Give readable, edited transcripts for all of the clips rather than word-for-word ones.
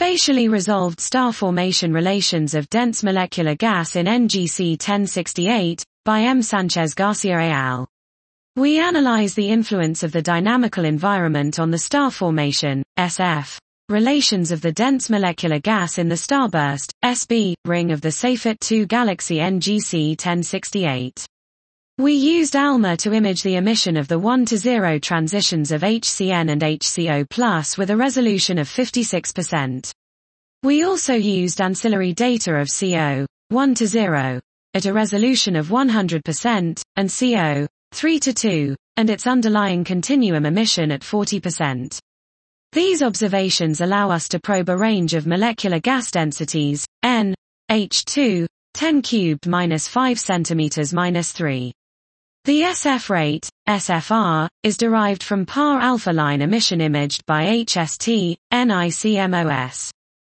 Spatially resolved star formation relations of dense molecular gas in NGC 1068, by M. Sanchez Garcia et al. We analyze the influence of the dynamical environment on the star formation, SF, relations of the dense molecular gas in the starburst, SB, ring of the Seyfert 2 galaxy NGC 1068. We used ALMA to image the emission of the 1-to-0 transitions of HCN and HCO+ with a resolution of 56%. We also used ancillary data of CO, 1-to-0, at a resolution of 100%, and CO, 3-to-2, and its underlying continuum emission at 40%. These observations allow us to probe a range of molecular gas densities, N, H2, 10 cubed minus 5 centimeters minus 3. The SF rate, SFR, is derived from PAR alpha line emission imaged by HST, NICMOS.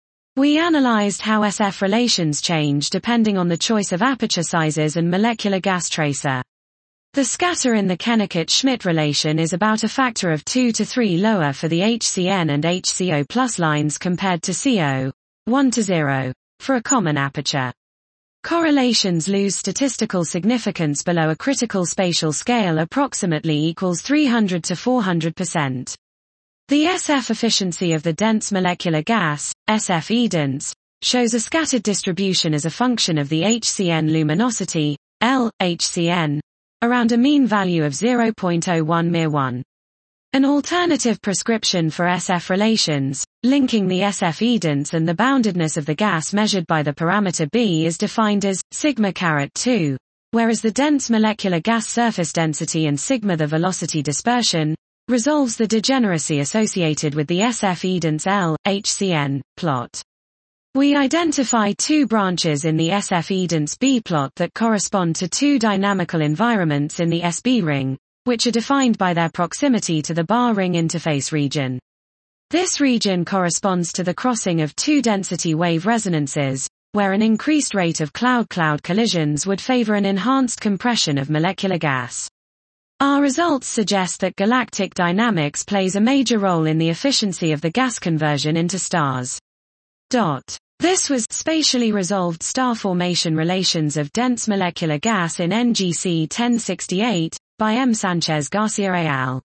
We analyzed how SF relations change depending on the choice of aperture sizes and molecular gas tracer. The scatter in the Kennecott-Schmidt relation is about a factor of 2 to 3 lower for the HCN and HCO+ lines compared to CO, 1-to-0, for a common aperture. Correlations lose statistical significance below a critical spatial scale approximately equals 300 to 400%. The SF efficiency of the dense molecular gas, SF EDENS, shows a scattered distribution as a function of the HCN luminosity, L, HCN, around a mean value of 0.01 mir1. An alternative prescription for SF relations, linking the SF EDENS and the boundedness of the gas measured by the parameter B is defined as sigma-2, whereas the dense molecular gas surface density and sigma the velocity dispersion, resolves the degeneracy associated with the SF EDENS L, HCN, plot. We identify two branches in the SF EDENS B plot that correspond to two dynamical environments in the SB ring, which are defined by their proximity to the bar ring interface region. This region corresponds to the crossing of two density wave resonances, where an increased rate of cloud-cloud collisions would favor an enhanced compression of molecular gas. Our results suggest that galactic dynamics plays a major role in the efficiency of the gas conversion into stars. This was spatially resolved star formation relations of dense molecular gas in NGC 1068, by M. Sanchez Garcia et al.